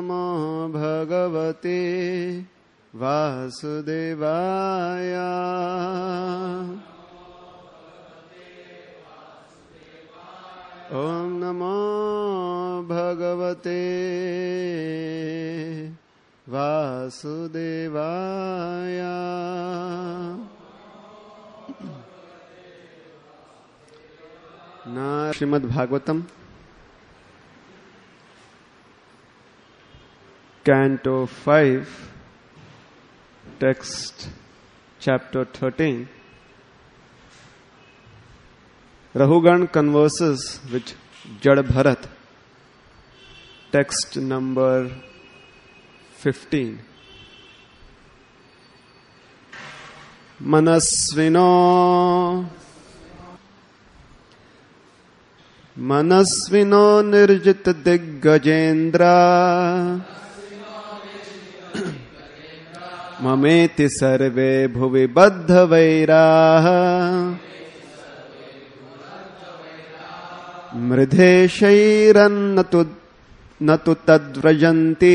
नमो भगवते वासुदेवाय। ओम नमो भगवते वासुदेवाय। Shrimad Bhagavatam Canto 5, text chapter 13. Rahugan converses with Jad Bharat, text number 15. Manasvino nirjit diggajendra ममेति सर्वे भुवि बद्ध वैराः मृधेशैरन्नतु तद्व्रजन्ति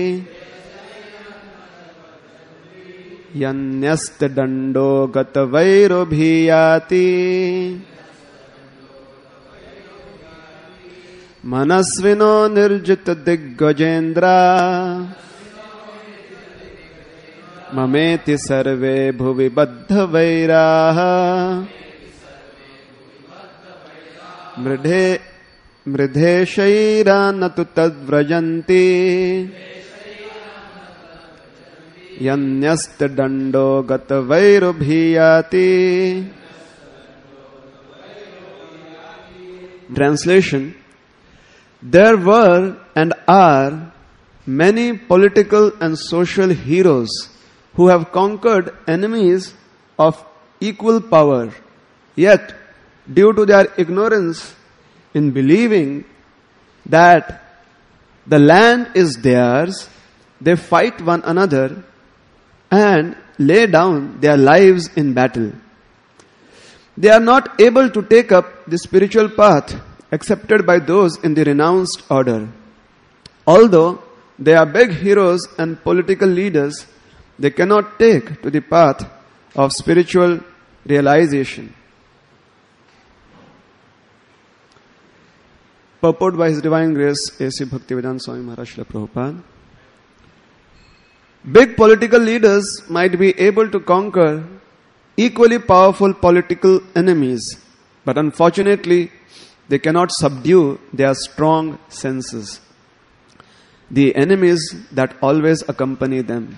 यन्यस्तदण्डो गतवैरोभियाति मनस्विनो निर्जित दिग्गजेन्द्रा ममेति सर्वे भुवि बद्ध वैराः मृधेशैरानतु तद्व्रजन्ति यन्यस्तदण्डो गतवैरोभियाति. Translation: There were and are many political and social heroes who have conquered enemies of equal power, yet due to their ignorance in believing that the land is theirs, they fight one another and lay down their lives in battle. They are not able to take up the spiritual path accepted by those in the renounced order. Although they are big heroes and political leaders, they cannot take to the path of spiritual realization. Purport by His Divine Grace A.C. Bhaktivedanta Swami Maharaj Srila Prabhupada. Big political leaders might be able to conquer equally powerful political enemies, but unfortunately, they cannot subdue their strong senses, the enemies that always accompany them.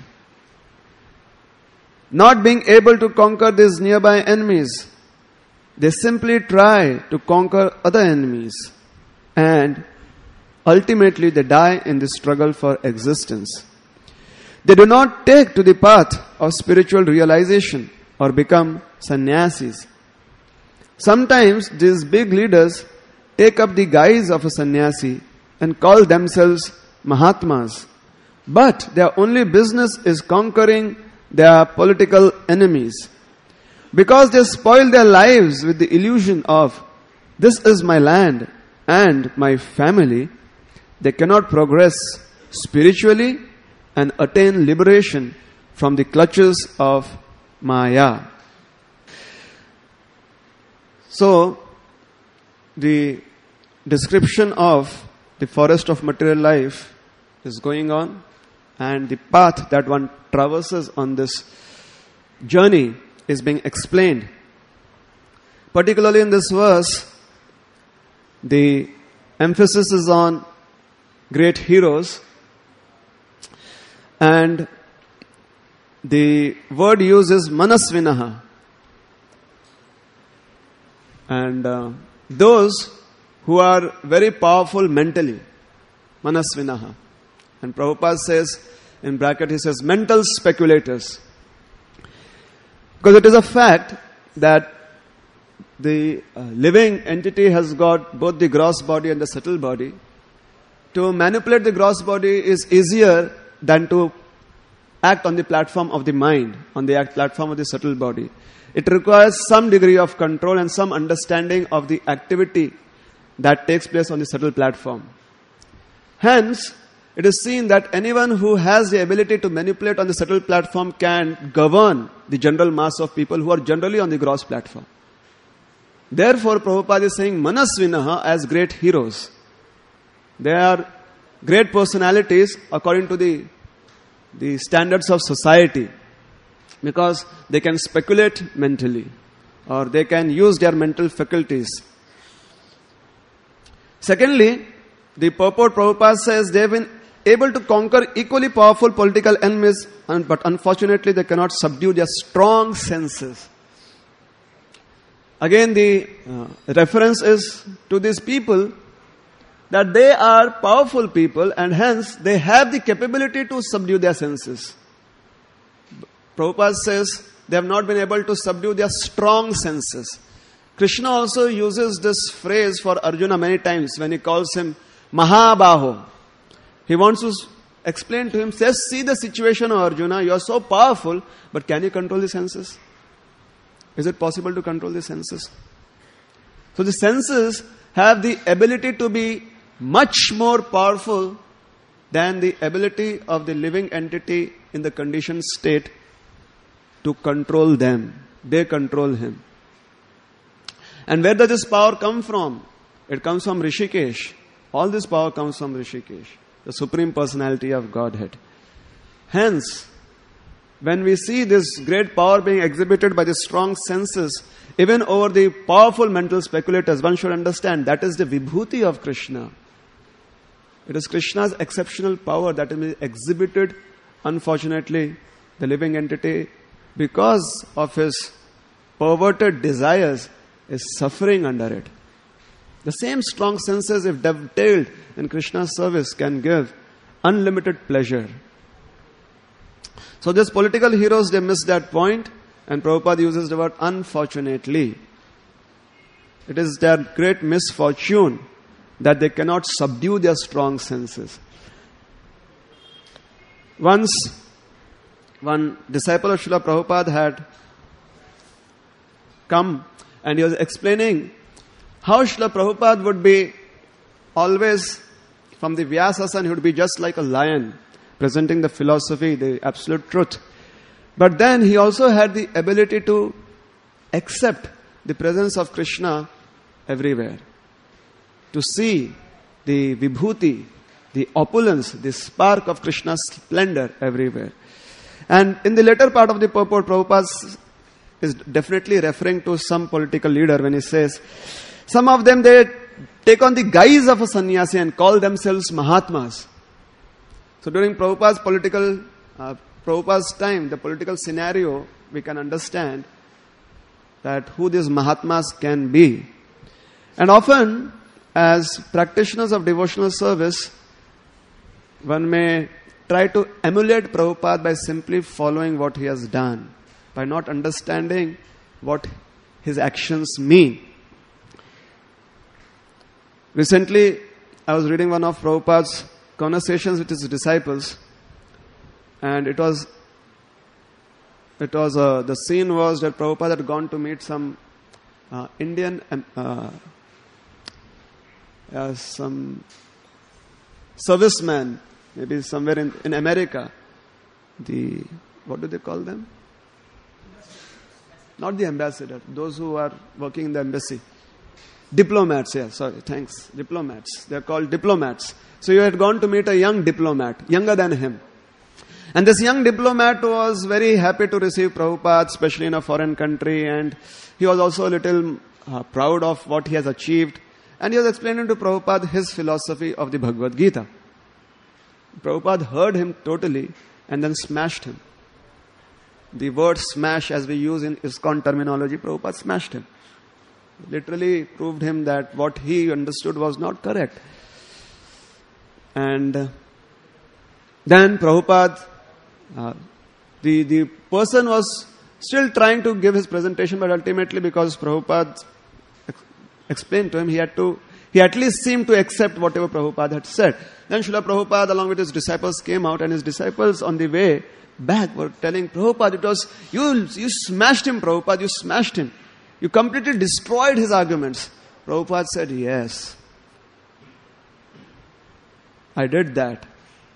Not being able to conquer these nearby enemies, they simply try to conquer other enemies, and ultimately they die in the struggle for existence. They do not take to the path of spiritual realization or become sannyasis. Sometimes these big leaders take up the guise of a sannyasi and call themselves Mahatmas, but their only business is conquering their political enemies. Because they spoil their lives with the illusion of this is my land and my family, they cannot progress spiritually and attain liberation from the clutches of Maya. So, the description of the forest of material life is going on, and the path that one traverses on this journey is being explained. Particularly in this verse, the emphasis is on great heroes, and the word used is manasvinaha. And those who are very powerful mentally, manasvinaha. And Prabhupada says, in bracket he says, mental speculators. Because it is a fact that the living entity has got both the gross body and the subtle body. To manipulate the gross body is easier than to act on the platform of the mind, on the platform of the subtle body. It requires some degree of control and some understanding of the activity that takes place on the subtle platform. Hence, it is seen that anyone who has the ability to manipulate on the subtle platform can govern the general mass of people who are generally on the gross platform. Therefore, Prabhupada is saying Manasvinaha as great heroes. They are great personalities according to the standards of society, because they can speculate mentally or they can use their mental faculties. Secondly, the purport Prabhupada says they have been able to conquer equally powerful political enemies, but unfortunately they cannot subdue their strong senses. Again, the reference is to these people that they are powerful people and hence they have the capability to subdue their senses. Prabhupada says they have not been able to subdue their strong senses. Krishna also uses this phrase for Arjuna many times when he calls him Mahabaho. He wants to explain to him, says, see the situation of Arjuna, you are so powerful, but can you control the senses? Is it possible to control the senses? So the senses have the ability to be much more powerful than the ability of the living entity in the conditioned state to control them. They control him. And where does this power come from? It comes from Rishikesh. All this power comes from Rishikesh, the Supreme Personality of Godhead. Hence, when we see this great power being exhibited by the strong senses, even over the powerful mental speculators, one should understand that is the vibhuti of Krishna. It is Krishna's exceptional power that is exhibited. Unfortunately, the living entity, because of his perverted desires, is suffering under it. The same strong senses, if dovetailed in Krishna's service, can give unlimited pleasure. So these political heroes, they miss that point, and Prabhupada uses the word unfortunately. It is their great misfortune that they cannot subdue their strong senses. Once, one disciple of Srila Prabhupada had come and he was explaining how Srila Prabhupada would be always, from the Vyasasana, he would be just like a lion, presenting the philosophy, the absolute truth. But then he also had the ability to accept the presence of Krishna everywhere. To see the vibhuti, the opulence, the spark of Krishna's splendor everywhere. And in the later part of the purport, Prabhupada is definitely referring to some political leader when he says, some of them, they take on the guise of a sannyasi and call themselves Mahatmas. So during Prabhupada's time, the political scenario, we can understand that who these Mahatmas can be. And often, as practitioners of devotional service, one may try to emulate Prabhupada by simply following what he has done, by not understanding what his actions mean. Recently, I was reading one of Prabhupada's conversations with his disciples, and the scene was that Prabhupada had gone to meet some Indian, some serviceman, maybe somewhere in America. What do they call them? Not the ambassador, those who are working in the embassy. Diplomats, diplomats. They are called diplomats. So you had gone to meet a young diplomat, younger than him. And this young diplomat was very happy to receive Prabhupada, especially in a foreign country, and he was also a little proud of what he has achieved. And he was explaining to Prabhupada his philosophy of the Bhagavad Gita. Prabhupada heard him totally and then smashed him. The word smash, as we use in ISKCON terminology, Prabhupada smashed him. Literally proved him that what he understood was not correct. And then Prabhupada, the person was still trying to give his presentation, but ultimately because Prabhupada explained to him, he at least seemed to accept whatever Prabhupada had said. Then Srila Prabhupada along with his disciples came out, and his disciples on the way back were telling Prabhupada, it was, you smashed him, Prabhupada, you smashed him. You completely destroyed his arguments. Prabhupada said, yes, I did that.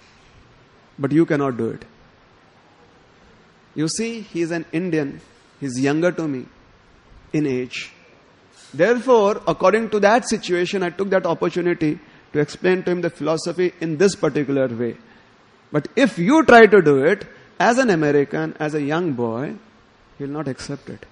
but you cannot do it. You see, he is an Indian. He is younger to me in age. Therefore, according to that situation, I took that opportunity to explain to him the philosophy in this particular way. But if you try to do it as an American, as a young boy, he will not accept it.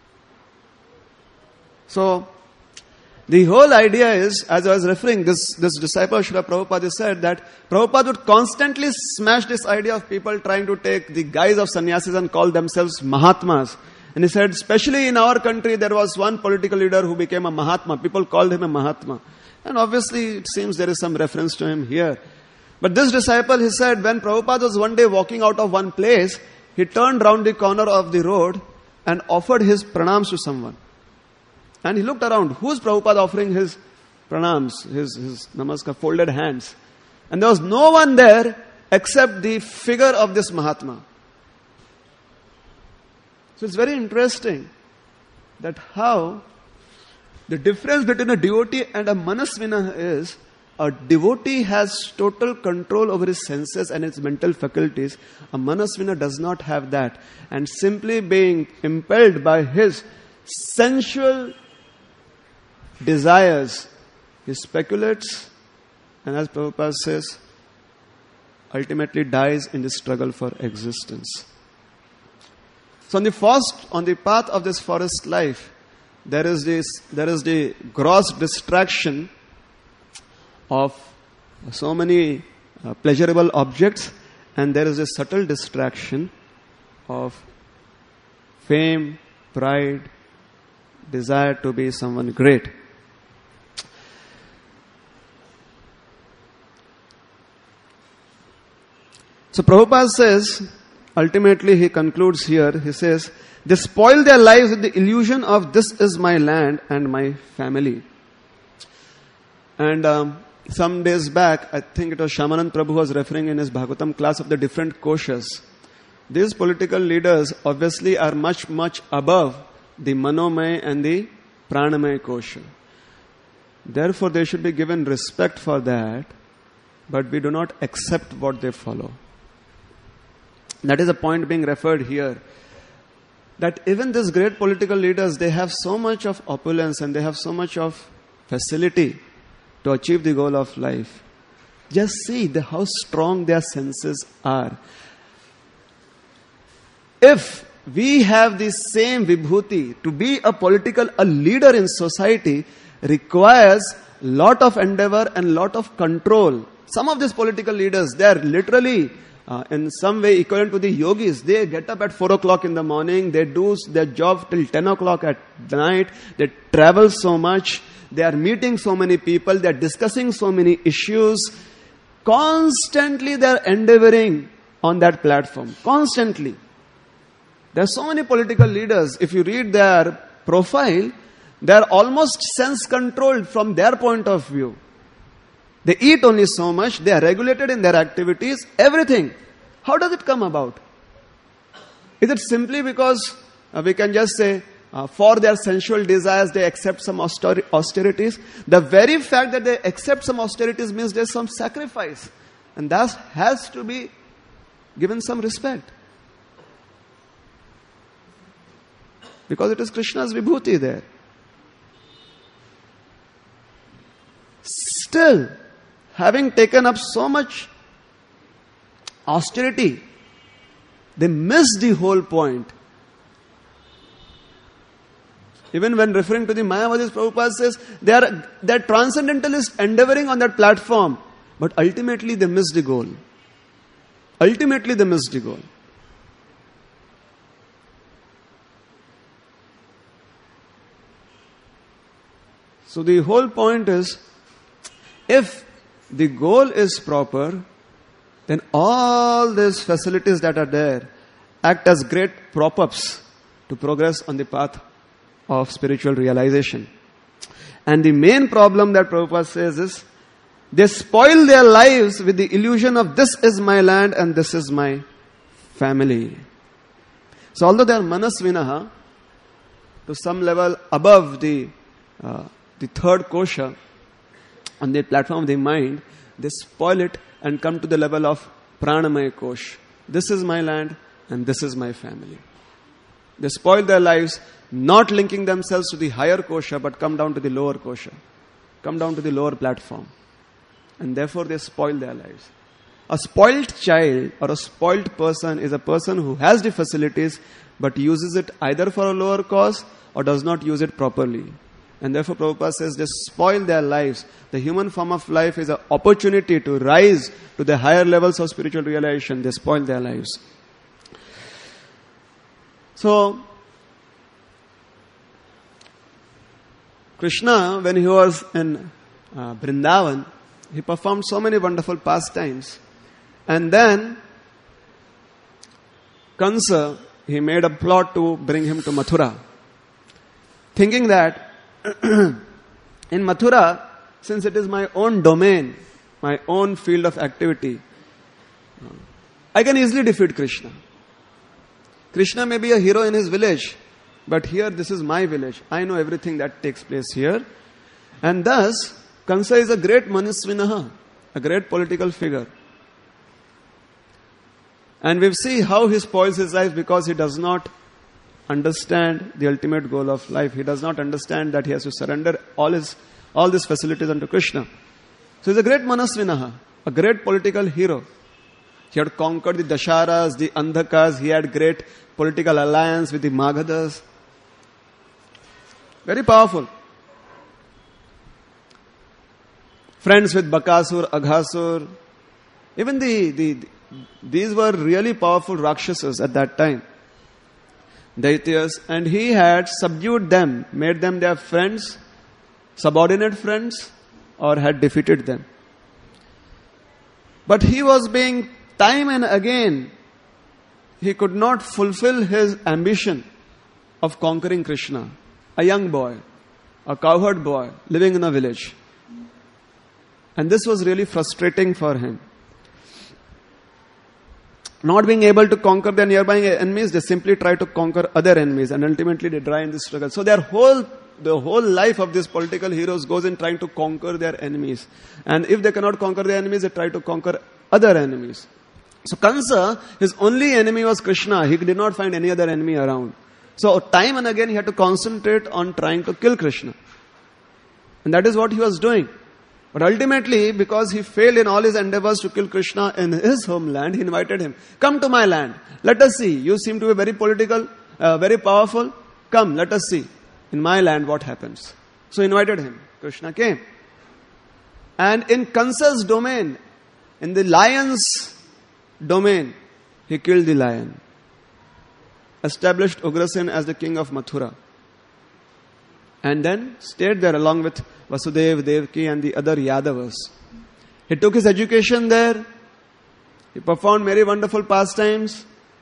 So, the whole idea is, as I was referring, this disciple Srila Prabhupada said that Prabhupada would constantly smash this idea of people trying to take the guise of sannyasis and call themselves Mahatmas. And he said, especially in our country, there was one political leader who became a Mahatma. People called him a Mahatma. And obviously, it seems there is some reference to him here. But this disciple, he said, when Prabhupada was one day walking out of one place, he turned round the corner of the road and offered his pranams to someone. And he looked around. Who's Prabhupada offering his pranams, his namaskar, folded hands? And there was no one there except the figure of this Mahatma. So it's very interesting that how the difference between a devotee and a manasvina is, a devotee has total control over his senses and his mental faculties. A manasvina does not have that. And simply being impelled by his sensual desires, he speculates, and as Prabhupada says, ultimately dies in the struggle for existence. So on the path of this forest life, there is the gross distraction of so many pleasurable objects, and there is a subtle distraction of fame, pride, desire to be someone great. So Prabhupada says, ultimately he concludes here, he says, they spoil their lives with the illusion of this is my land and my family. And some days back, I think it was Shyamanand Prabhu was referring in his Bhagavatam class of the different koshas. These political leaders obviously are much, much above the Manomay and the Pranamay kosha. Therefore, they should be given respect for that, but we do not accept what they follow. That is a point being referred here. That even these great political leaders, they have so much of opulence and they have so much of facility to achieve the goal of life. Just see how strong their senses are. If we have the same vibhuti, to be a leader in society requires lot of endeavor and lot of control. Some of these political leaders, they are literally in some way equivalent to the yogis. They get up at 4 o'clock in the morning, they do their job till 10 o'clock at night, they travel so much, they are meeting so many people, they are discussing so many issues. Constantly they are endeavoring on that platform. Constantly. There are so many political leaders, if you read their profile, they are almost sense controlled from their point of view. They eat only so much, they are regulated in their activities, everything. How does it come about? Is it simply because we can just say for their sensual desires they accept some austerities? The very fact that they accept some austerities means there is some sacrifice, and that has to be given some respect. Because it is Krishna's vibhuti there. Still, having taken up so much austerity, they miss the whole point. Even when referring to the Mayavadis, Prabhupada says they are transcendentalists endeavoring on that platform, but ultimately they miss the goal. Ultimately they miss the goal. So the whole point is, if the goal is proper, then all these facilities that are there act as great prop-ups to progress on the path of spiritual realization. And the main problem that Prabhupada says is, they spoil their lives with the illusion of this is my land and this is my family. So although they are manasvinaha, to some level above the third kosha, on the platform of the mind, they spoil it and come to the level of Pranamaya Kosh. This is my land and this is my family. They spoil their lives, not linking themselves to the higher kosha, but come down to the lower kosha. Come down to the lower platform. And therefore they spoil their lives. A spoiled child or a spoiled person is a person who has the facilities but uses it either for a lower cause or does not use it properly. And therefore Prabhupada says they spoil their lives. The human form of life is an opportunity to rise to the higher levels of spiritual realization. They spoil their lives. So, Krishna, when he was in Vrindavan, he performed so many wonderful pastimes. And then, Kansa, he made a plot to bring him to Mathura. Thinking that, in Mathura, since it is my own domain, my own field of activity, I can easily defeat Krishna. Krishna may be a hero in his village, but here this is my village. I know everything that takes place here. And thus, Kansa is a great manisvinaha, a great political figure. And we see how he spoils his life because he does not understand the ultimate goal of life. He does not understand that he has to surrender all these facilities unto Krishna. So he's a great manasvinaha, a great political hero. He had conquered the Dasharas, the Andhakas. He had great political alliance with the Magadhas. Very powerful. Friends with Bakasur, Aghasur. Even these were really powerful Rakshasas at that time. Daityas. And he had subdued them, made them their friends, subordinate friends, or had defeated them. But he was being, time and again, he could not fulfill his ambition of conquering Krishna. A young boy, a cowherd boy, living in a village. And this was really frustrating for him. Not being able to conquer their nearby enemies, they simply try to conquer other enemies, and ultimately they die in this struggle. So the whole life of these political heroes goes in trying to conquer their enemies. And if they cannot conquer their enemies, they try to conquer other enemies. So Kansa, his only enemy was Krishna. He did not find any other enemy around. So time and again he had to concentrate on trying to kill Krishna. And that is what he was doing. But ultimately, because he failed in all his endeavors to kill Krishna in his homeland, he invited him. Come to my land. Let us see. You seem to be very political, very powerful. Come, let us see. In my land, what happens? So he invited him. Krishna came. And in Kansa's domain, in the lion's domain, he killed the lion. Established Ugrasen as the king of Mathura. And then stayed there along with Vasudeva, Devaki and the other Yadavas. He took his education there. He performed very wonderful pastimes.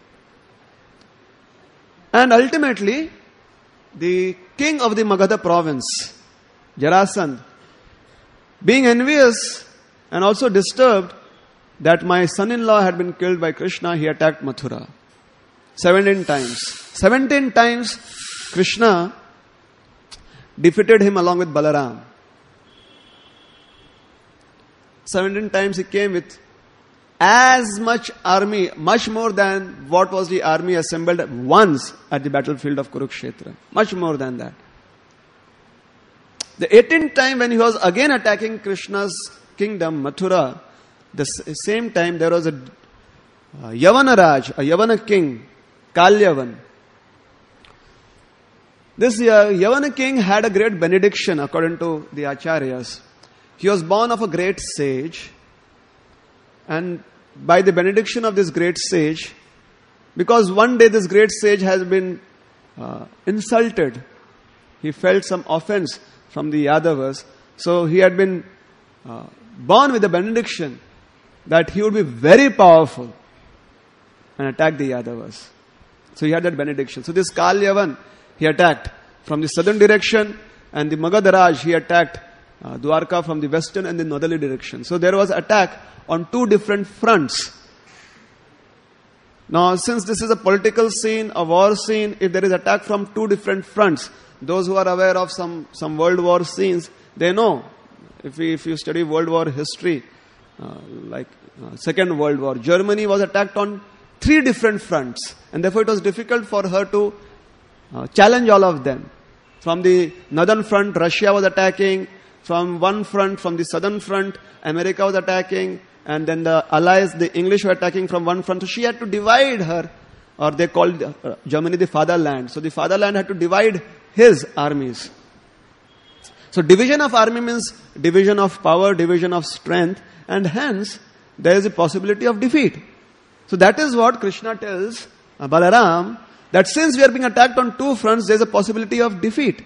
And ultimately, the king of the Magadha province, Jarasandha, being envious and also disturbed that my son-in-law had been killed by Krishna, he attacked Mathura. 17 times. 17 times Krishna defeated him along with Balaram. 17 times he came with as much army, much more than what was the army assembled once at the battlefield of Kurukshetra. Much more than that. The 18th time when he was again attacking Krishna's kingdom, Mathura, the same time there was a Yavana Raj, a Yavana king, Kalyavan. This Yavana king had a great benediction according to the Acharyas. He was born of a great sage, and by the benediction of this great sage, because one day this great sage has been insulted, he felt some offense from the Yadavas, so he had been born with a benediction that he would be very powerful and attack the Yadavas. So he had that benediction. So this Kalyavan, he attacked from the southern direction, and the Magadharaj, he attacked Dwarka from the western and the northerly direction. So there was attack on two different fronts. Now, since this is a political scene, a war scene, if there is attack from two different fronts, those who are aware of some World War scenes, they know. If you study World War history, Second World War. Germany was attacked on 3 different fronts, and therefore it was difficult for her to challenge all of them. From the northern front, Russia was attacking. From one front, from the southern front, America was attacking. And then the Allies, the English were attacking from one front. So she had to divide her, or they called Germany the fatherland. So the fatherland had to divide his armies. So division of army means division of power, division of strength, and hence there is a possibility of defeat. So that is what Krishna tells Balaram, that since we are being attacked on 2 fronts, there is a possibility of defeat.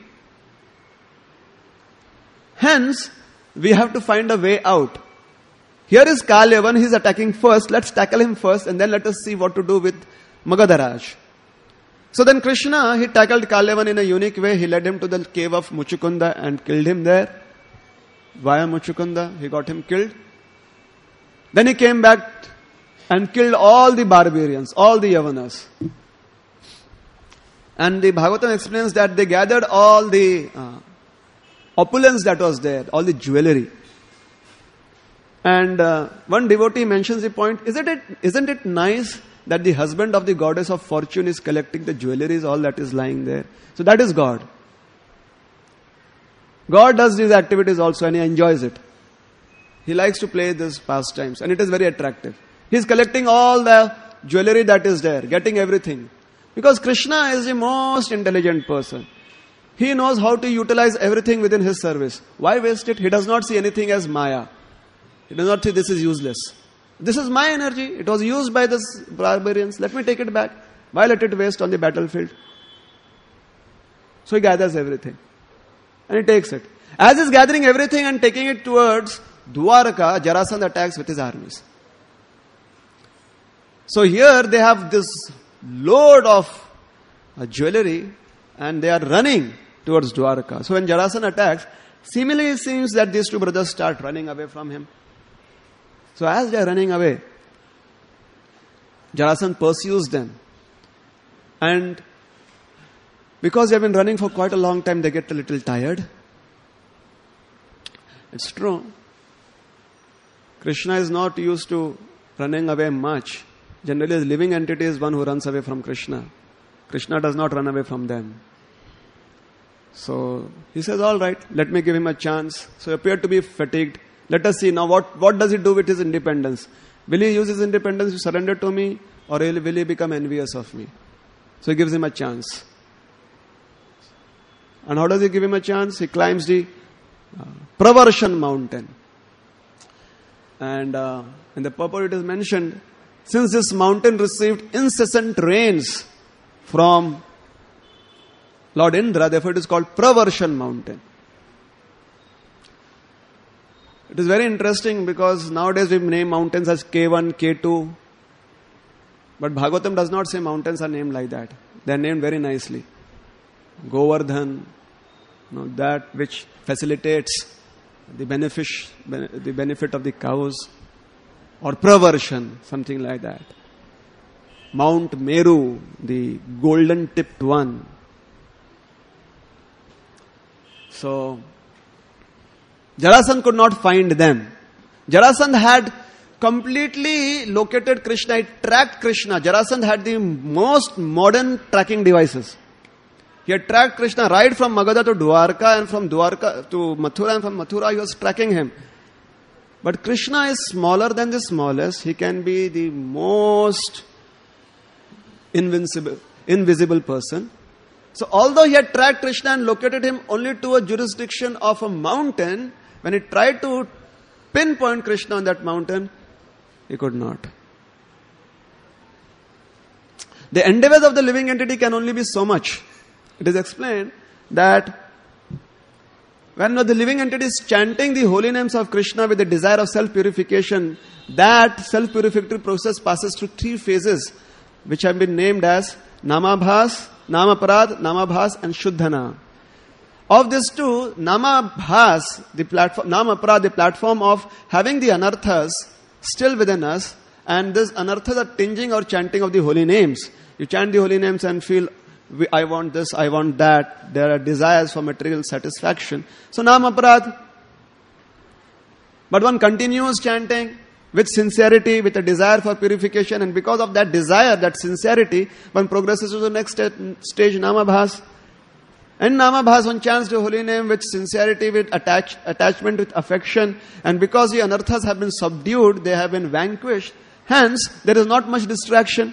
Hence, we have to find a way out. Here is Kalyavan, he is attacking first. Let's tackle him first, and then let us see what to do with Magadharaj. So then Krishna, he tackled Kalyavan in a unique way. He led him to the cave of Muchukunda and killed him there. Via Muchukunda, he got him killed. Then he came back and killed all the barbarians, all the Yavanas. And the Bhagavatam explains that they gathered all the opulence that was there, all the jewelry. And one devotee mentions the point, isn't it nice that the husband of the goddess of fortune is collecting the jewelries, all that is lying there? So that is God. God does these activities also, and he enjoys it. He likes to play these pastimes, and it is very attractive. He is collecting all the jewelry that is there, getting everything. Because Krishna is the most intelligent person. He knows how to utilize everything within his service. Why waste it? He does not see anything as Maya. He does not say this is useless. This is my energy. It was used by the barbarians. Let me take it back. Why let it waste on the battlefield? So he gathers everything. And he takes it. As he's gathering everything and taking it towards Dwarka, Jarasandha attacks with his armies. So here they have this load of jewelry and they are running towards Dwarka. So when Jarasandha attacks, seemingly it seems that these 2 brothers start running away from him. So as they are running away, Jarasandha pursues them. And because they have been running for quite a long time, they get a little tired. It's true. Krishna is not used to running away much. Generally, the living entity is one who runs away from Krishna. Krishna does not run away from them. So he says, all right, let me give him a chance. So he appeared to be fatigued. Let us see now what does he do with his independence? Will he use his independence to surrender to me, or will he become envious of me? So he gives him a chance. And how does he give him a chance? He climbs the Pravarshan mountain. And in the purport it is mentioned, since this mountain received incessant rains from Lord Indra, therefore it is called Pravarshan mountain. It is very interesting because nowadays we name mountains as K1, K2. But Bhagavatam does not say mountains are named like that. They are named very nicely. Govardhan, that which facilitates the benefit of the cows. Or Pravarshan, something like that. Mount Meru, the golden tipped one. So Jarasandha could not find them. Jarasandha had completely located Krishna. He tracked Krishna. Jarasandha had the most modern tracking devices. He had tracked Krishna right from Magadha to Dwarka, and from Dwarka to Mathura, and from Mathura he was tracking him. But Krishna is smaller than the smallest. He can be the most invisible person. So although he had tracked Krishna and located him only to a jurisdiction of a mountain, when he tried to pinpoint Krishna on that mountain, he could not. The endeavors of the living entity can only be so much. It is explained that when the living entity is chanting the holy names of Krishna with the desire of self-purification, that self-purificatory process passes through 3 phases, which have been named as Namabhas, Namaparad, Namabhas and Shuddhana. Of these 2, Namabhas, Namaparad, the platform of having the anarthas still within us, and these anarthas are tinging or chanting of the holy names. You chant the holy names and feel, I want this, I want that. There are desires for material satisfaction. So Namaparad. But one continues chanting with sincerity, with a desire for purification, and because of that desire, that sincerity, one progresses to the next stage, Namabhas. And Namabhas, one chants the holy name with sincerity, with attachment, with affection, and because the anarthas have been subdued, they have been vanquished, hence there is not much distraction.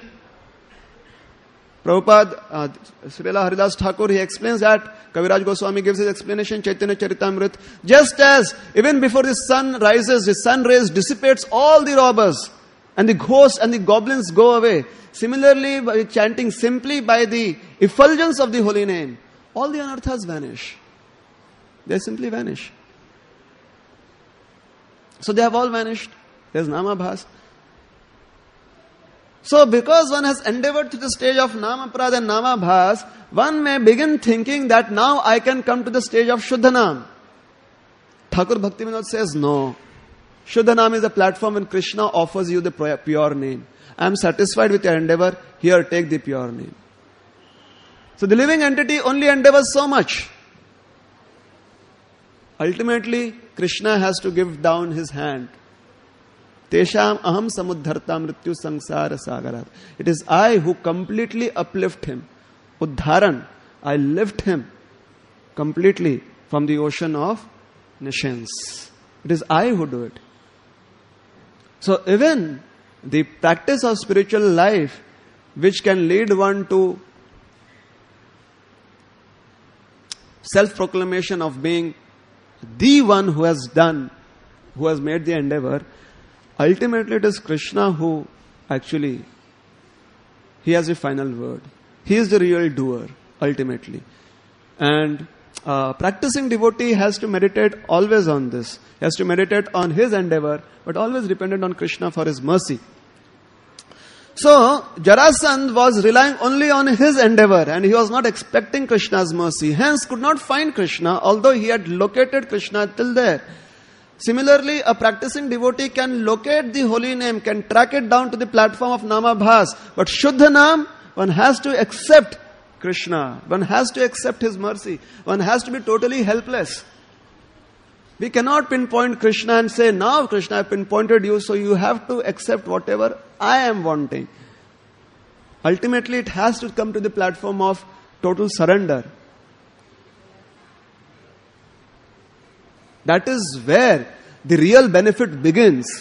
Prabhupada, Srila Haridas Thakur, he explains that, Kaviraj Goswami gives his explanation, Chaitanya Charitamrita, just as even before the sun rises, the sun rays dissipates all the robbers, and the ghosts and the goblins go away. Similarly, by chanting simply by the effulgence of the holy name, all the anarthas vanish. They simply vanish. So they have all vanished. There's Namabhas. So because one has endeavored to the stage of Namaprad and Namabhas, one may begin thinking that now I can come to the stage of Shuddhanam. Thakur Bhaktivinoda says no. Shuddhanam is a platform when Krishna offers you the pure name. I am satisfied with your endeavor, here take the pure name. So the living entity only endeavors so much. Ultimately, Krishna has to give down his hand. Tesham aham samudharta mrityu samsara sagarat. It is I who completely uplift him. Uddharan. I lift him completely from the ocean of nations. It is I who do it. So even the practice of spiritual life, which can lead one to self-proclamation of being the one who has done, who has made the endeavor, ultimately it is Krishna who actually, he has the final word. He is the real doer, ultimately. And practicing devotee has to meditate always on this. He has to meditate on his endeavor, but always dependent on Krishna for his mercy. So, Jarasandh was relying only on his endeavor and he was not expecting Krishna's mercy. Hence, could not find Krishna, although he had located Krishna till there. Similarly, a practicing devotee can locate the holy name, can track it down to the platform of Namabhas. But Shuddhanam, one has to accept Krishna. One has to accept his mercy. One has to be totally helpless. We cannot pinpoint Krishna and say, now Krishna, I pinpointed you, so you have to accept whatever I am wanting. Ultimately, it has to come to the platform of total surrender. That is where the real benefit begins.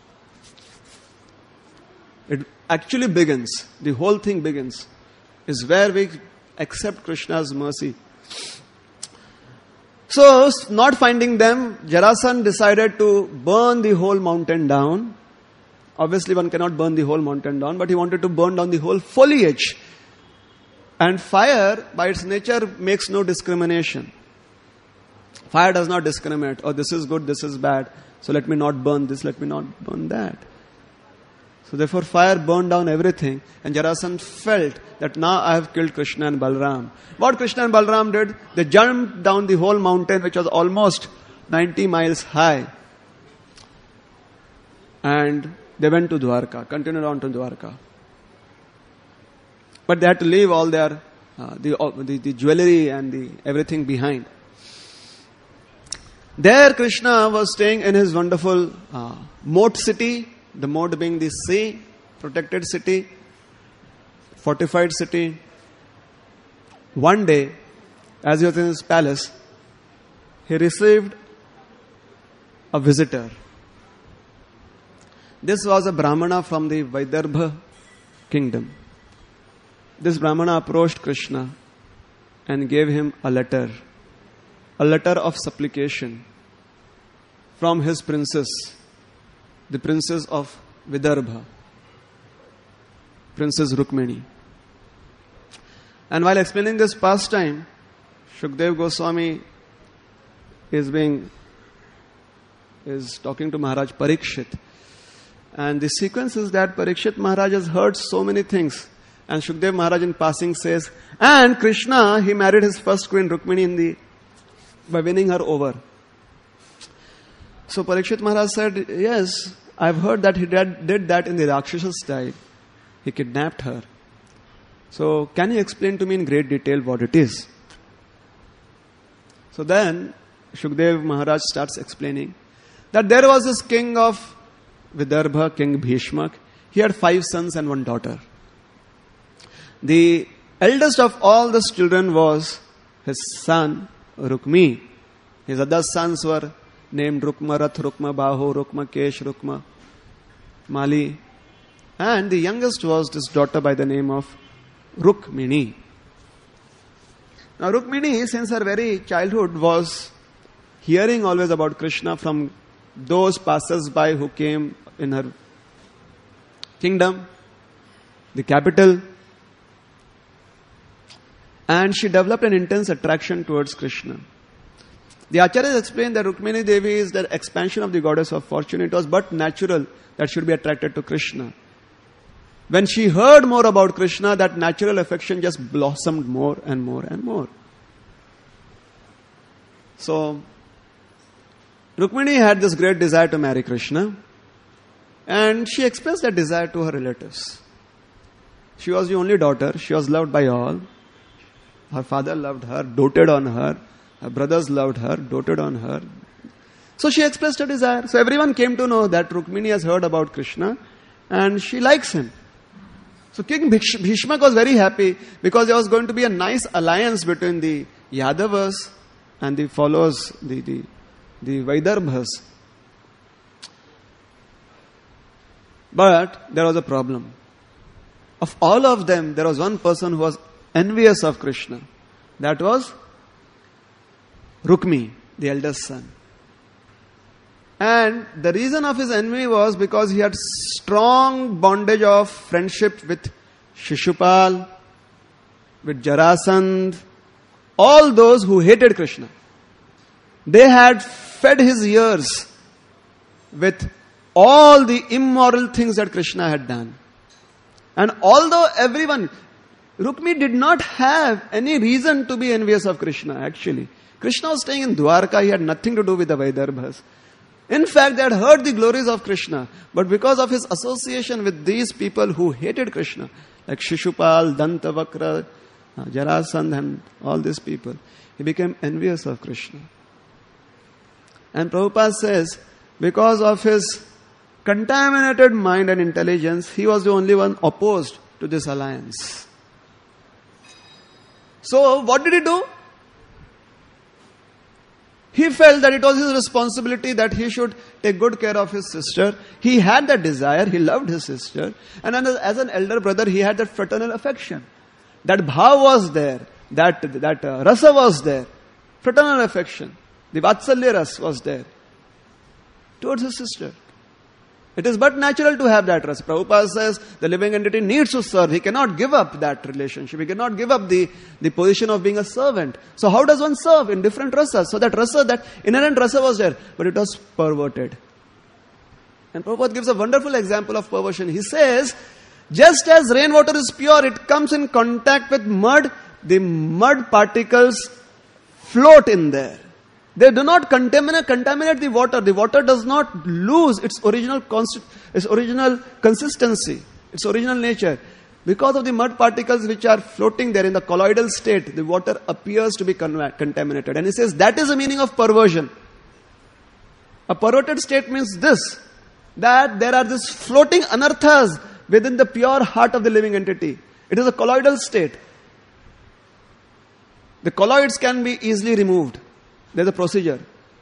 It actually begins. The whole thing begins. Is where we accept Krishna's mercy. So, not finding them, Jarasandh decided to burn the whole mountain down. Obviously, one cannot burn the whole mountain down, but he wanted to burn down the whole foliage. And fire, by its nature, makes no discrimination. Fire does not discriminate. Oh, this is good, this is bad. So let me not burn this, let me not burn that. So therefore fire burned down everything. And Jarasandh felt that now I have killed Krishna and Balram. What Krishna and Balram did? They jumped down the whole mountain, which was almost 90 miles high. And they went to Dwarka, continued on to Dwarka. But they had to leave all their the jewelry and the everything behind. There Krishna was staying in his wonderful moat city, the moat being the sea, protected city, fortified city. One day, as he was in his palace, he received a visitor. This was a Brahmana from the Vaidarbha kingdom. This Brahmana approached Krishna and gave him a letter of supplication from his princess, the princess of Vidarbha, Princess Rukmini. And while explaining this pastime, Shukdev Goswami is talking to Maharaj Parikshit. And the sequence is that Parikshit Maharaj has heard so many things. And Shukdev Maharaj in passing says, and Krishna, he married his first queen Rukmini by winning her over. So Parikshit Maharaj said, yes, I've heard that he did that in the Rakshasa style. He kidnapped her. So can you explain to me in great detail what it is? So then Shukdev Maharaj starts explaining that there was this king of Vidarbha, King Bhishmak. He had 5 sons and 1 daughter. The eldest of all the children was his son Rukmi. His other sons were named Rukma Rath, Rukma Bahu, Rukma Kesh, Rukma Mali. And the youngest was this daughter by the name of Rukmini. Now Rukmini, since her very childhood, was hearing always about Krishna from those passers-by who came in her kingdom, the capital. And she developed an intense attraction towards Krishna. The Acharyas explained that Rukmini Devi is the expansion of the goddess of fortune. It was but natural that she would be attracted to Krishna. When she heard more about Krishna, that natural affection just blossomed more and more and more. So, Rukmini had this great desire to marry Krishna, and she expressed that desire to her relatives. She was the only daughter. She was loved by all. Her father loved her, doted on her. Her brothers loved her, doted on her. So she expressed her desire. So everyone came to know that Rukmini has heard about Krishna and she likes him. So King Bhishmak was very happy because there was going to be a nice alliance between the Yadavas and the followers, the Vaidarbhas. But there was a problem. Of all of them, there was one person who was envious of Krishna. That was Rukmi, the eldest son. And the reason of his envy was because he had strong bondage of friendship with Shishupal, with Jarasandh, all those who hated Krishna. They had fed his ears with all the immoral things that Krishna had done. And although Rukmi did not have any reason to be envious of Krishna actually. Krishna was staying in Dwarka, he had nothing to do with the Vaidarbhas. In fact, they had heard the glories of Krishna, but because of his association with these people who hated Krishna, like Shishupal, Dantavakra, Jarasandh and all these people, he became envious of Krishna. And Prabhupada says, because of his contaminated mind and intelligence, he was the only one opposed to this alliance. So, what did he do? He felt that it was his responsibility that he should take good care of his sister. He had that desire, he loved his sister. And as an elder brother, he had that fraternal affection. That bhav was there, that rasa was there. Fraternal affection. The vatsalya ras was there towards his sister. It is but natural to have that rasa. Prabhupada says the living entity needs to serve. He cannot give up that relationship. He cannot give up the position of being a servant. So how does one serve? In different rasas. So that rasa, that inherent rasa was there, but it was perverted. And Prabhupada gives a wonderful example of perversion. He says, just as rainwater is pure, it comes in contact with mud, the mud particles float in there. They do not contaminate the water. The water does not lose its original consistency, its original nature. Because of the mud particles which are floating there in the colloidal state, the water appears to be contaminated. And he says that is the meaning of perversion. A perverted state means this, that there are these floating anarthas within the pure heart of the living entity. It is a colloidal state. The colloids can be easily removed. There is a procedure.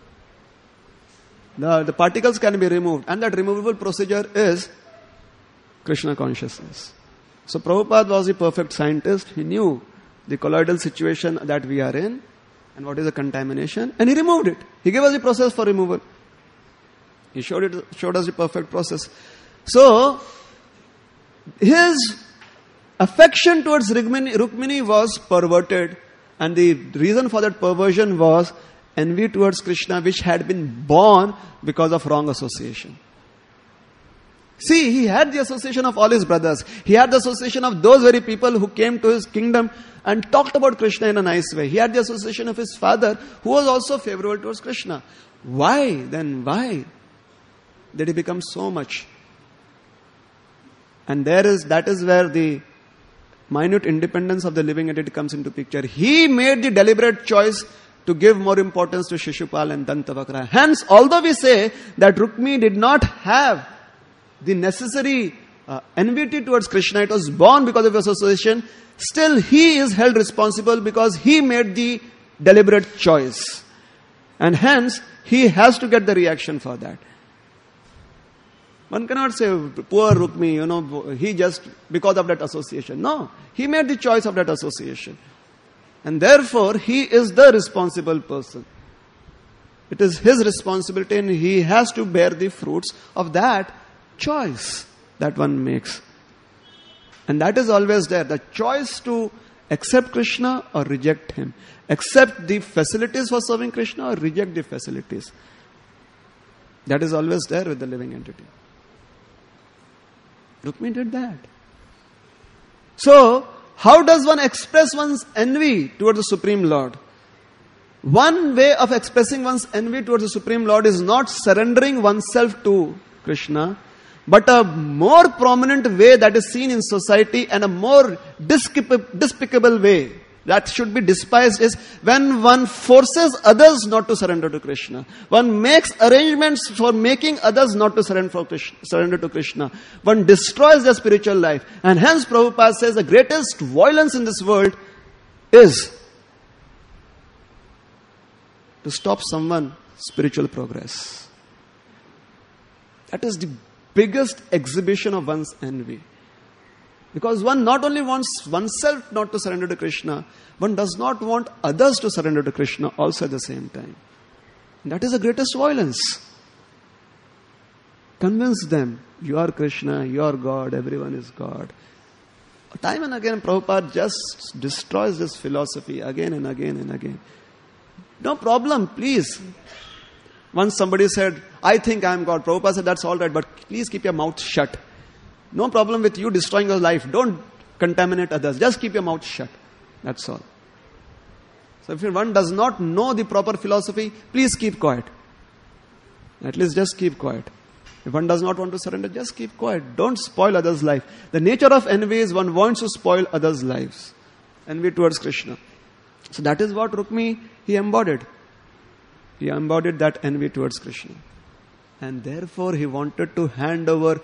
The particles can be removed, and that removable procedure is Krishna consciousness. So Prabhupada was the perfect scientist. He knew the colloidal situation that we are in and what is the contamination, and he removed it. He gave us the process for removal. He showed us the perfect process. So his affection towards Rukmini was perverted, and the reason for that perversion was envy towards Krishna, which had been born because of wrong association. See, he had the association of all his brothers. He had the association of those very people who came to his kingdom and talked about Krishna in a nice way. He had the association of his father, who was also favorable towards Krishna. Why did he become so much? And that is where the minute independence of the living entity comes into picture. He made the deliberate choice to give more importance to Shishupal and Dantavakra. Hence, although we say that Rukmi did not have the necessary enmity towards Krishna, it was born because of association, still he is held responsible because he made the deliberate choice. And hence, he has to get the reaction for that. One cannot say, poor Rukmi, he just, because of that association. No, he made the choice of that association. And therefore, he is the responsible person. It is his responsibility and he has to bear the fruits of that choice that one makes. And that is always there. The choice to accept Krishna or reject him. Accept the facilities for serving Krishna or reject the facilities. That is always there with the living entity. Rukmi did that. So, how does one express one's envy towards the Supreme Lord? One way of expressing one's envy towards the Supreme Lord is not surrendering oneself to Krishna, but a more prominent way that is seen in society and a more despicable way that should be despised is when one forces others not to surrender to Krishna. One makes arrangements for making others not to surrender to Krishna. One destroys their spiritual life. And hence Prabhupada says the greatest violence in this world is to stop someone's spiritual progress. That is the biggest exhibition of one's envy. Because one not only wants oneself not to surrender to Krishna, one does not want others to surrender to Krishna also at the same time. And that is the greatest violence. Convince them, you are Krishna, you are God, everyone is God. Time and again, Prabhupada just destroys this philosophy again and again and again. No problem, please. Once somebody said, I think I am God. Prabhupada said, that's all right, but please keep your mouth shut. No problem with you destroying your life. Don't contaminate others. Just keep your mouth shut. That's all. So if one does not know the proper philosophy, please keep quiet. At least just keep quiet. If one does not want to surrender, just keep quiet. Don't spoil others' life. The nature of envy is one wants to spoil others' lives. Envy towards Krishna. So that is what Rukmi, he embodied. He embodied that envy towards Krishna. And therefore he wanted to hand over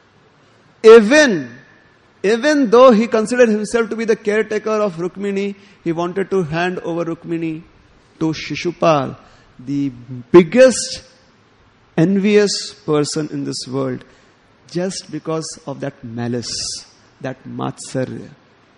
even though he considered himself to be the caretaker of Rukmini, he wanted to hand over Rukmini to Shishupal, the biggest envious person in this world, just because of that malice, that matsarya.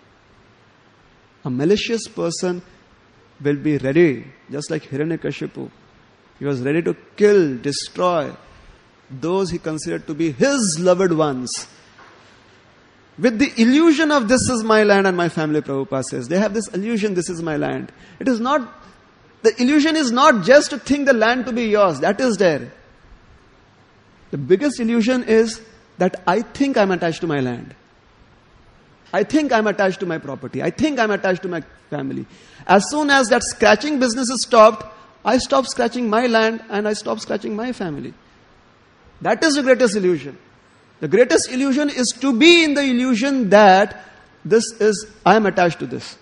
A malicious person will be ready, just like Hiranyakashipu. He was ready to kill, destroy those he considered to be his loved ones. With the illusion of this is my land and my family, Prabhupada says. They have this illusion, this is my land. It is not, the illusion is not just to think the land to be yours. That is there. The biggest illusion is that I think I'm attached to my land. I think I'm attached to my property. I think I'm attached to my family. As soon as that scratching business is stopped, I stop scratching my land and I stop scratching my family. That is the greatest illusion. The greatest illusion is to be in the illusion that I am attached to this.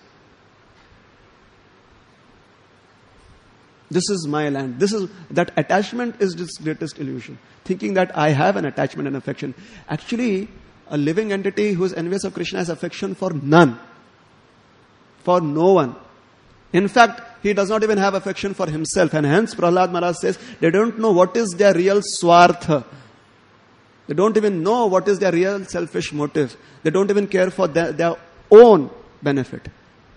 This is my land. That attachment is this greatest illusion. Thinking that I have an attachment and affection. Actually, a living entity who is envious of Krishna has affection for none. For no one. In fact, he does not even have affection for himself. And hence Prahlad Maharaj says, they don't know what is their real swartha. They don't even know what is their real selfish motive. They don't even care for their own benefit.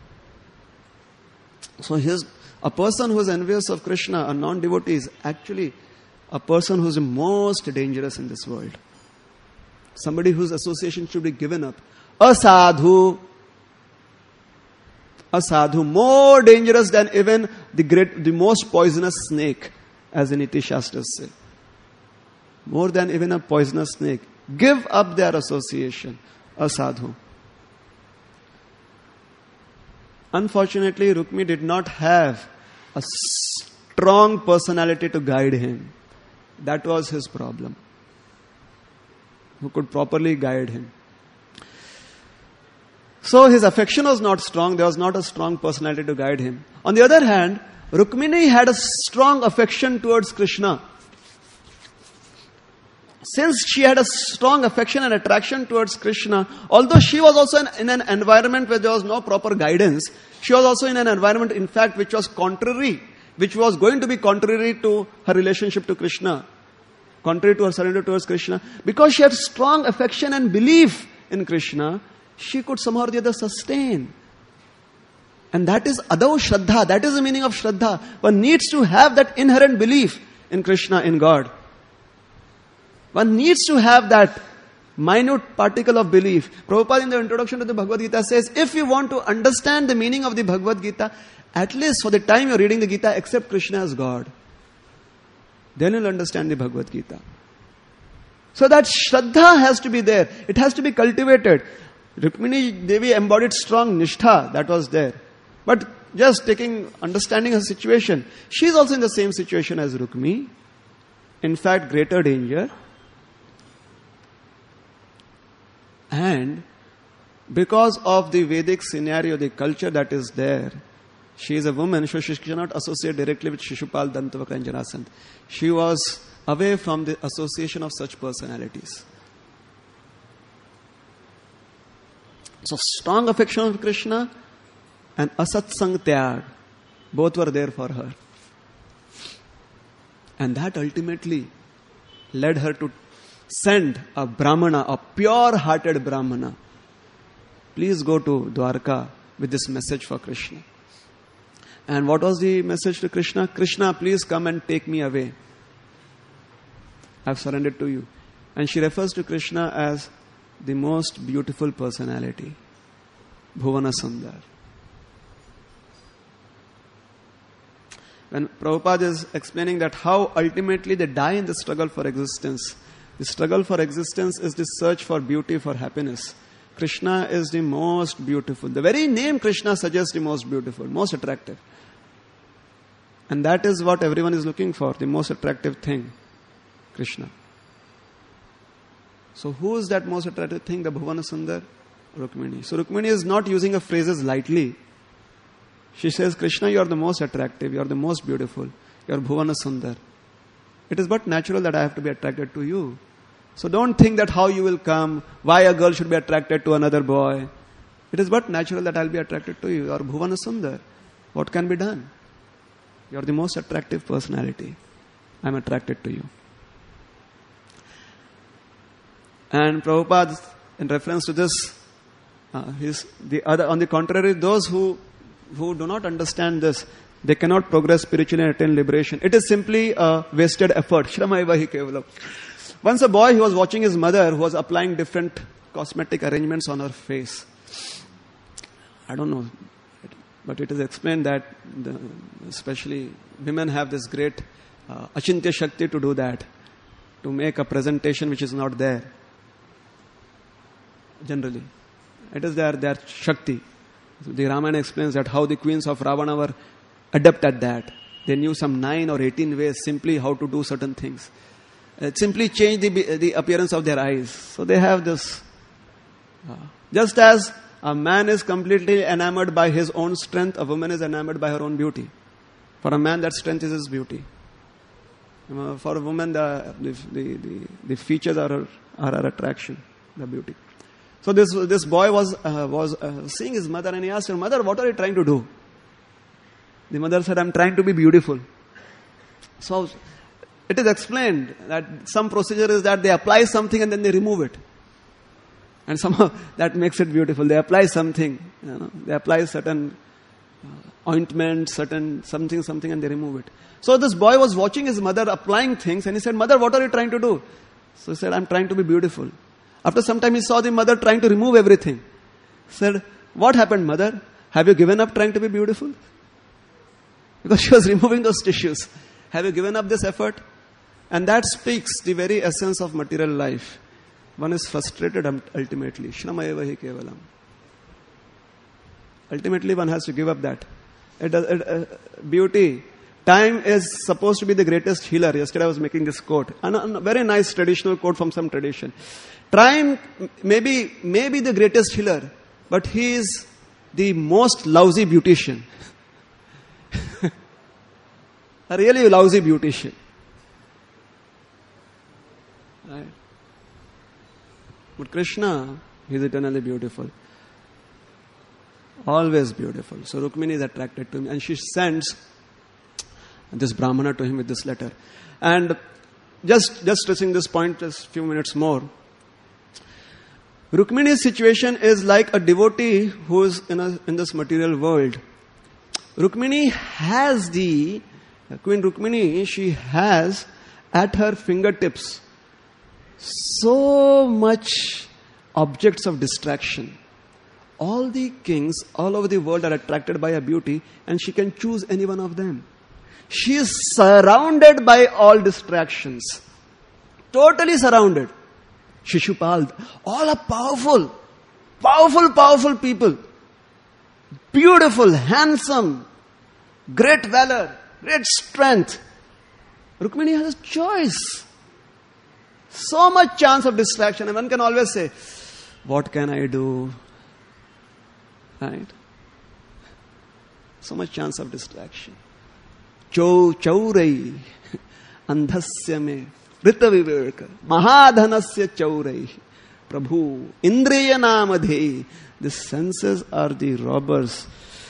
So a person who is envious of Krishna, a non-devotee, is actually a person who is the most dangerous in this world. Somebody whose association should be given up. A sadhu, more dangerous than even the most poisonous snake, as the Niti Shastras say. More than even a poisonous snake. Give up their association. A sadhu. Unfortunately, Rukmi did not have a strong personality to guide him. That was his problem. Who could properly guide him. So his affection was not strong. There was not a strong personality to guide him. On the other hand, Rukmini had a strong affection towards Krishna. Since she had a strong affection and attraction towards Krishna, although she was also in an environment where there was no proper guidance, she was also in an environment, in fact, which was going to be contrary to her relationship to Krishna, contrary to her surrender towards Krishna. Because she had strong affection and belief in Krishna, she could somehow or the other sustain. And that is Adav Shraddha. That is the meaning of Shraddha. One needs to have that inherent belief in Krishna, in God. One needs to have that minute particle of belief. Prabhupada in the introduction to the Bhagavad Gita says, if you want to understand the meaning of the Bhagavad Gita, at least for the time you're reading the Gita, accept Krishna as God. Then you'll understand the Bhagavad Gita. So that Shraddha has to be there. It has to be cultivated. Rukmini Devi embodied strong Nishtha, that was there. But just understanding her situation, she is also in the same situation as Rukmi. In fact, greater danger. And because of the Vedic scenario, the culture that is there, she is a woman, so she cannot associate directly with Shishupal, Dantavakra and Jarasandha. She was away from the association of such personalities. So strong affection of Krishna and asatsang tyag, both were there for her. And that ultimately led her to send a Brahmana, a pure-hearted Brahmana. Please go to Dwarka with this message for Krishna. And what was the message to Krishna? Krishna, please come and take me away. I have surrendered to you. And she refers to Krishna as the most beautiful personality, Bhuvana Sundar. When Prabhupada is explaining that how ultimately they die in the struggle for existence. The struggle for existence is the search for beauty, for happiness. Krishna is the most beautiful. The very name Krishna suggests the most beautiful, most attractive. And that is what everyone is looking for, the most attractive thing, Krishna. So who is that most attractive thing? The Bhuvana Sundar, Rukmini. So Rukmini is not using her phrases lightly. She says, Krishna, you are the most attractive, you are the most beautiful, you are Bhuvana Sundar. It is but natural that I have to be attracted to you. So don't think that how you will come, why a girl should be attracted to another boy. It is but natural that I will be attracted to you. You are Bhuvana Sundar. What can be done? You are the most attractive personality. I am attracted to you. And Prabhupada, in reference to this, on the contrary, those who do not understand this, they cannot progress spiritually and attain liberation. It is simply a wasted effort. Shramaiva hi kevalam. Once a boy, he was watching his mother who was applying different cosmetic arrangements on her face. I don't know, but it is explained that especially women have this great achintya shakti to do that, to make a presentation which is not there. Generally, it is their shakti. The Ramayana explains that how the queens of Ravana were adept at that. They knew some 9 or 18 ways simply how to do certain things. Simply change the appearance of their eyes. So they have this. Just as a man is completely enamored by his own strength, a woman is enamored by her own beauty. For a man, that strength is his beauty. For a woman, the features are her attraction, the beauty. So this boy was seeing his mother and he asked her, Mother, what are you trying to do? The mother said, I'm trying to be beautiful. So it is explained that some procedure is that they apply something and then they remove it. And somehow that makes it beautiful. They apply something, they apply certain ointment, certain something and they remove it. So this boy was watching his mother applying things and he said, Mother, what are you trying to do? So he said, I'm trying to be beautiful. After some time he saw the mother trying to remove everything. He said, what happened, mother? Have you given up trying to be beautiful? Because she was removing those tissues. Have you given up this effort? And that speaks the very essence of material life. One is frustrated ultimately. Shramaiva hi kevalam. Ultimately one has to give up that. Beauty. Time is supposed to be the greatest healer. Yesterday I was making this quote. A very nice traditional quote from some tradition. Time may be the greatest healer, but he is the most lousy beautician. A really lousy beautician. Right? But Krishna, he is eternally beautiful. Always beautiful. So Rukmini is attracted to him and she sends this Brahmana to him with this letter. And just stressing this point just a few minutes more. Rukmini's situation is like a devotee who is in this material world. Queen Rukmini, she has at her fingertips so much objects of distraction. All the kings all over the world are attracted by her beauty and she can choose any one of them. She is surrounded by all distractions. Totally surrounded. Shishupal, all are powerful people. Beautiful, handsome, great valor, great strength. Rukmini has a choice. So much chance of distraction. And one can always say, what can I do? Right? So much chance of distraction. Chaurai, andhasya me, rita viveka, mahadhanasya chaurai, prabhu, indriya namadhe. The senses are the robbers.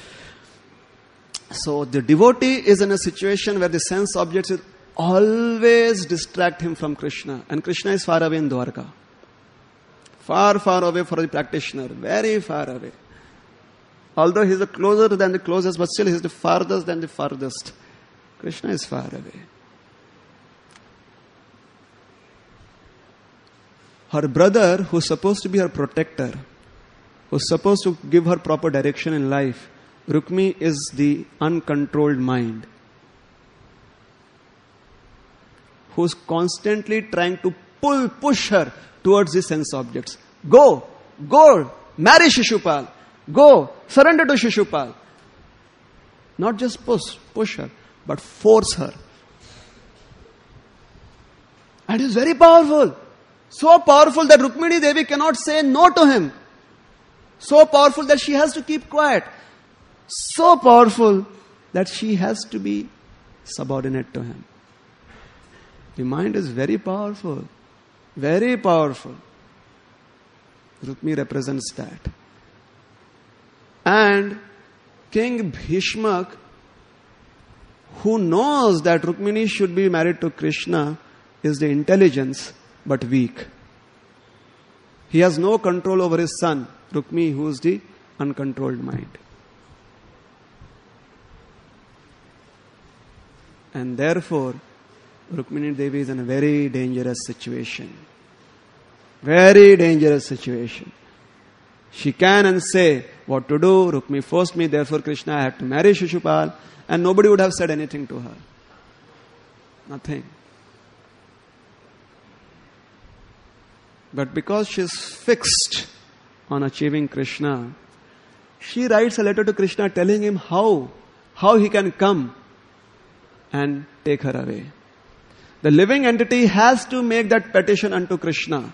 So the devotee is in a situation where the sense objects will always distract him from Krishna. And Krishna is far away in Dwarka. Far away for the practitioner. Very far away. Although he is the closer than the closest, but still he is the farthest than the farthest. Krishna is far away. Her brother, who is supposed to be her protector, who is supposed to give her proper direction in life, Rukmi is the uncontrolled mind, who is constantly trying to push her towards the sense objects. Go, marry Shishupal. Go, surrender to Shishupal. Not just push her, but force her. And it is very powerful. So powerful that Rukmini Devi cannot say no to him. So powerful that she has to keep quiet. So powerful that she has to be subordinate to him. The mind is very powerful. Very powerful. Rukmi represents that. And King Bhishmak, who knows that Rukmini should be married to Krishna, is the intelligence but weak. He has no control over his son, Rukmi, who is the uncontrolled mind. And therefore, Rukmini Devi is in a very dangerous situation. Very dangerous situation. She can and say what to do. Rukmi forced me, therefore Krishna, I had to marry Shishupal. And nobody would have said anything to her. Nothing. But because she is fixed on achieving Krishna, she writes a letter to Krishna telling him how he can come and take her away. The living entity has to make that petition unto Krishna.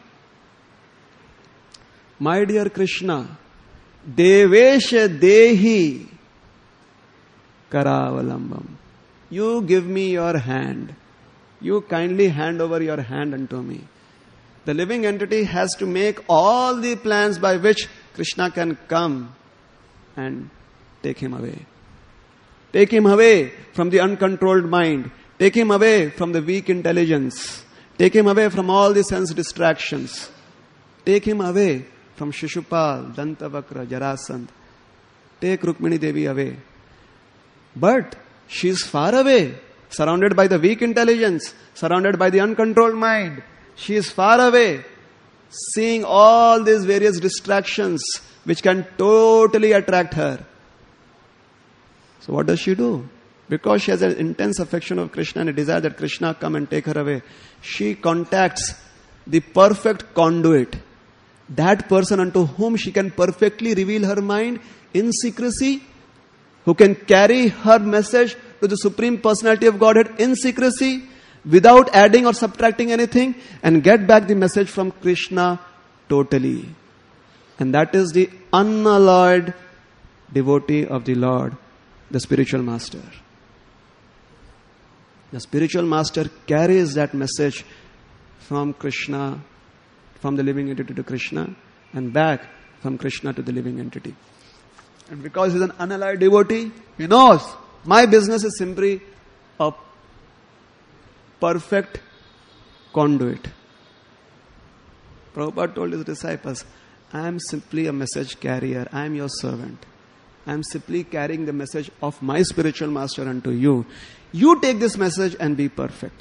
My dear Krishna, Devesha Dehi Karavalambam. You give me your hand. You kindly hand over your hand unto me. The living entity has to make all the plans by which Krishna can come and take him away. Take him away from the uncontrolled mind. Take him away from the weak intelligence. Take him away from all the sense distractions. Take him away from Shishupal, Dantavakra, Jarasandha. Take Rukmini Devi away. But she is far away, surrounded by the weak intelligence, surrounded by the uncontrolled mind. She is far away, seeing all these various distractions which can totally attract her. So what does she do? Because she has an intense affection of Krishna and a desire that Krishna come and take her away, she contacts the perfect conduit. That person unto whom she can perfectly reveal her mind in secrecy, who can carry her message to the Supreme Personality of Godhead in secrecy, without adding or subtracting anything, and get back the message from Krishna totally. And that is the unalloyed devotee of the Lord, the spiritual master. The spiritual master carries that message from Krishna, from the living entity to Krishna, and back from Krishna to the living entity. And because he's an unalloyed devotee, he knows my business is simply a perfect conduit. Prabhupada told his disciples, I am simply a message carrier. I am your servant. I am simply carrying the message of my spiritual master unto you. You take this message and be perfect.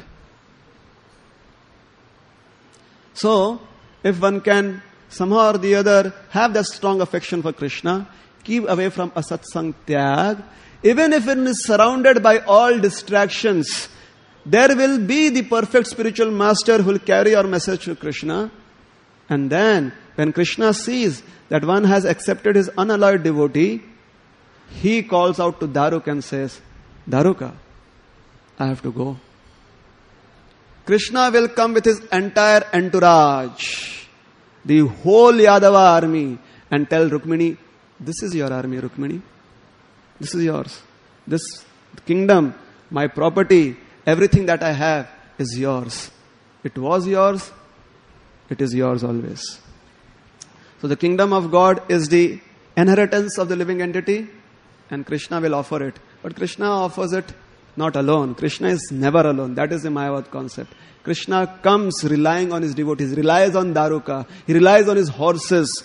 So, if one can somehow or the other have that strong affection for Krishna, keep away from asatsang tyag, even if it is surrounded by all distractions, there will be the perfect spiritual master who will carry our message to Krishna. And then, when Krishna sees that one has accepted his unalloyed devotee, he calls out to Daruka and says, Daruka, I have to go. Krishna will come with his entire entourage, the whole Yadava army, and tell Rukmini, this is your army, Rukmini. This is yours. This kingdom, my property, everything that I have is yours. It was yours. It is yours always. So the kingdom of God is the inheritance of the living entity, and Krishna will offer it. But Krishna offers it not alone. Krishna is never alone. That is the Mayavad concept. Krishna comes relying on his devotees, relies on Daruka, he relies on his horses.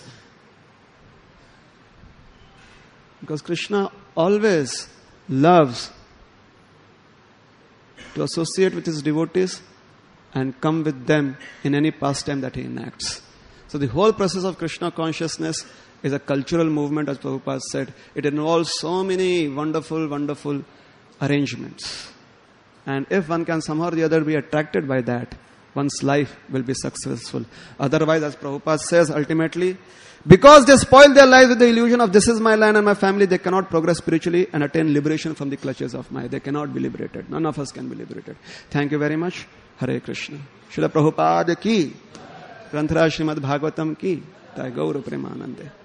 Because Krishna always loves to associate with his devotees and come with them in any pastime that he enacts. So the whole process of Krishna consciousness is a cultural movement, as Prabhupada said. It involves so many wonderful, wonderful arrangements. And if one can somehow or the other be attracted by that, one's life will be successful. Otherwise, as Prabhupada says, ultimately, because they spoil their lives with the illusion of this is my land and my family, they cannot progress spiritually and attain liberation from the clutches of Maya. They cannot be liberated. None of us can be liberated. Thank you very much. Hare Krishna. Srila Prabhupada ki, Granthara Srimad Bhagavatam ki, Jai Gaura Premanande.